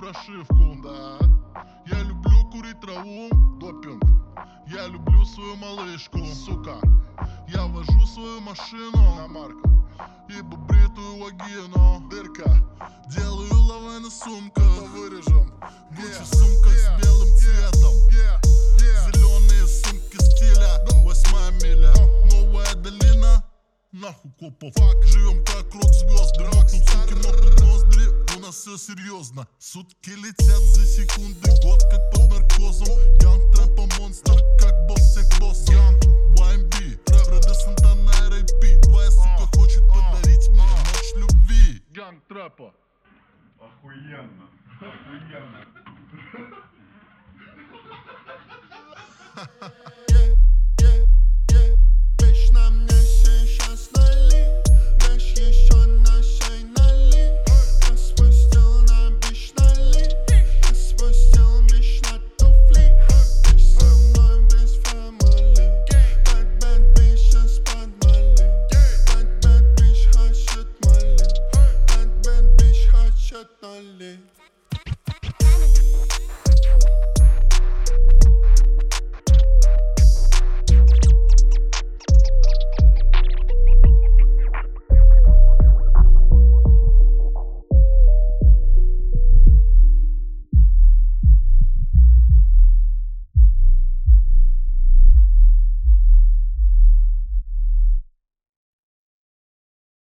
прошивку. Да, Я люблю курить траву, допинг, я люблю свою малышку. сука, Я вожу свою машину, иномарка, ибо бритую вагину. дырка, Делаю лавэ на сумках, то вырежем. Гуччи в сумках с белым цветом. Зеленые сумки стиля, 8-я миля, новая долина. Нахуй копов, живем как рок-звезды. Мокнут суки, мокнут ноздри, у нас все серьезно. Сутки летят за секунды, год как под наркозом. Ганг трэпа монстр, как босс всех боссов. YMB, Фредди Сантана, R.I.P. Твоя сука хочет подарить мне ночь любви. Ганг трэпа. Охуенно, охуенно.